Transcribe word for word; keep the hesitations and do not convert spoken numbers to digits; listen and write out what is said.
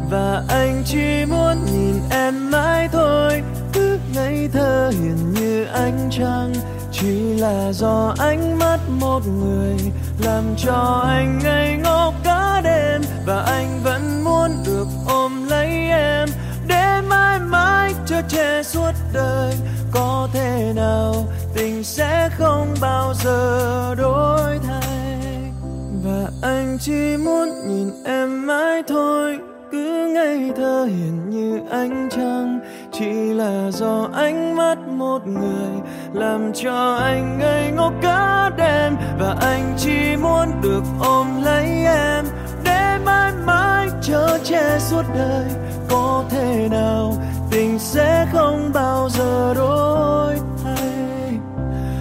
và anh chỉ muốn nhìn em mãi thôi. Cứ ngây thơ hiền như ánh trăng, chỉ là do ánh mắt một người làm cho anh ngây ngốc cả đêm. Và anh vẫn muốn được ôm lấy em để mãi mãi chở che suốt đời. Có thể nào tình sẽ không bao giờ đổi thay, và anh chỉ muốn nhìn em mãi thôi. Cứ ngây thơ hiền như ánh trăng, chỉ là do ánh mắt một người làm cho anh ngây ngốc cả đêm. Và anh chỉ muốn được ôm lấy em để mãi mãi chở che suốt đời. Có thể nào tình sẽ không bao giờ đổi